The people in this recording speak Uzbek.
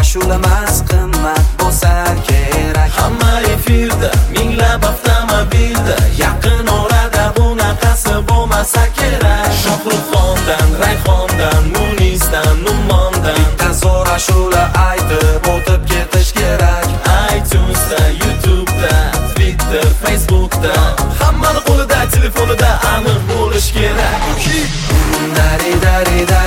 ashulamas qimmat bo'lsa kerak. Hamma efirda, minglab avtomobilda, yaqin orada bunaqasi bo'lmasa kerak. Shohruxxondan, Rayhondan, Munisdan, Ummondan bitta zo'r ashula aytib o'tib ketish kerak. iTunesda, YouTube'da, Twitter, Facebook'da, hammani qo'lida, telefonida aniq bo'lish kerak. Dari dari dari